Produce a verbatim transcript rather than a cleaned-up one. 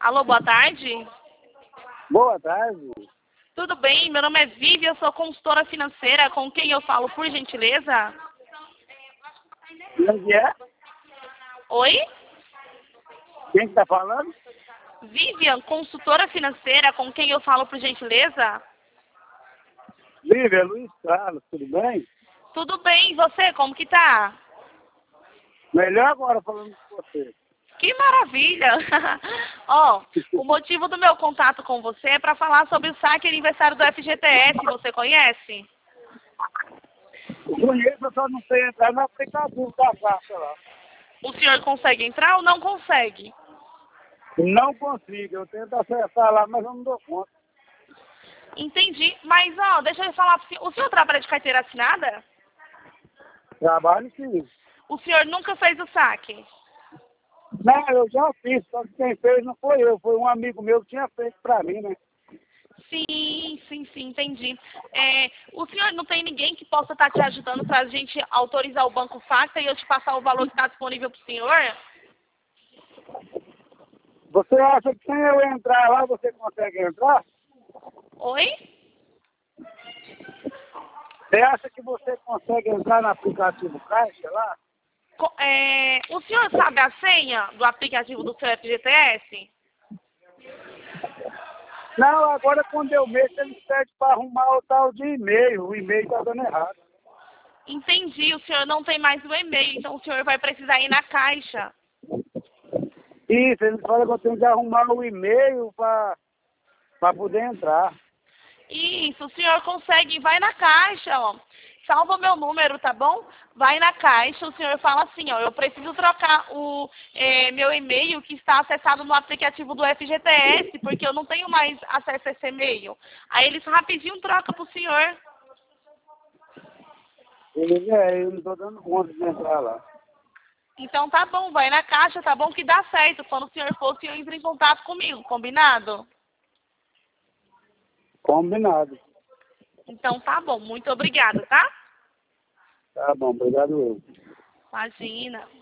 Alô, boa tarde. Boa tarde. Tudo bem? Meu nome é Vivi, eu sou consultora financeira. Com quem eu falo, por gentileza? Quem que é? Oi? Quem que tá falando? Vivian, consultora financeira. Com quem eu falo, por gentileza? Lívia, Luiz Carlos, tudo bem? Tudo bem, e você? Como que tá? Melhor agora falando com você. Que maravilha! Ó, o motivo do meu contato com você é para falar sobre o saque aniversário do F G T S. Você conhece? Eu conheço, eu só não sei entrar no aplicativo da Caixa lá. O senhor consegue entrar ou não consegue? Não consigo, eu tento acessar lá, mas eu não dou conta. Entendi. Mas, ó, deixa eu falar pro senhor. O senhor trabalha de carteira assinada? Trabalho sim. O senhor nunca fez o saque? Não, eu já fiz, só que quem fez não foi eu, foi um amigo meu que tinha feito pra mim, né? Sim, sim, sim, entendi. É, o senhor não tem ninguém que possa estar te ajudando para a gente autorizar o Banco Facta e eu te passar o valor que está disponível para o senhor? Você acha que sem eu entrar lá, você consegue entrar? Oi? Você acha que você consegue entrar no aplicativo Caixa lá? Co- é, o senhor sabe a senha do aplicativo do seu F G T S? Não, agora quando eu mexo, eles pedem para arrumar o tal de e-mail. O e-mail está dando errado. Entendi, o senhor não tem mais o e-mail, então o senhor vai precisar ir na caixa. Isso, eles falam que eu tenho que arrumar o e-mail para poder entrar. Isso, o senhor consegue, vai na caixa, ó. Salva meu número, tá bom? Vai na caixa, o senhor fala assim, ó, eu preciso trocar o eh, meu e-mail que está acessado no aplicativo do F G T S, porque eu não tenho mais acesso a esse e-mail. Aí eles rapidinho trocam pro senhor. Ele, é, eu não estou dando conta de entrar lá. Então tá bom, vai na caixa, tá bom que dá certo. Quando o senhor for, o senhor entra em contato comigo, combinado? Combinado. Então tá bom, muito obrigada, tá? Tá bom, obrigado eu. Imagina.